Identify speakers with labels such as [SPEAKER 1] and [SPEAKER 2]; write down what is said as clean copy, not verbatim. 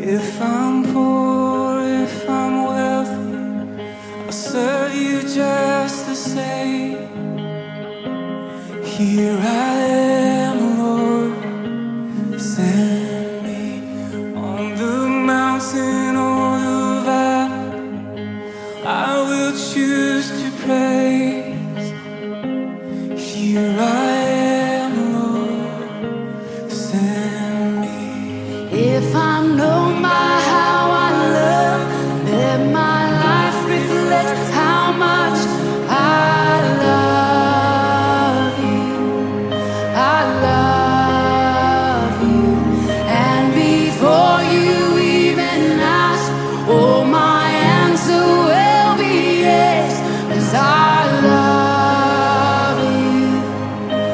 [SPEAKER 1] If I'm poor, if I'm wealthy, I'll serve you just the same. Here I am.